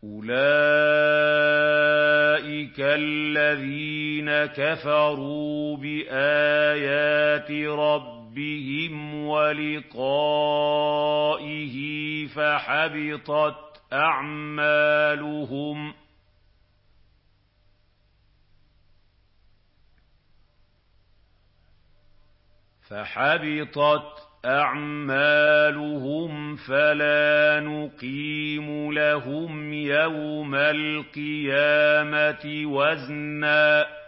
أُولَٰئِكَ الَّذِينَ كَفَرُوا بِآيَاتِ رَبِّهِمْ وَلِقَائِهِ فَحَبِطَتْ أَعْمَالُهُمْ فَلَا نُقِيمُ لَهُمْ يَوْمَ الْقِيَامَةِ وَزْنًا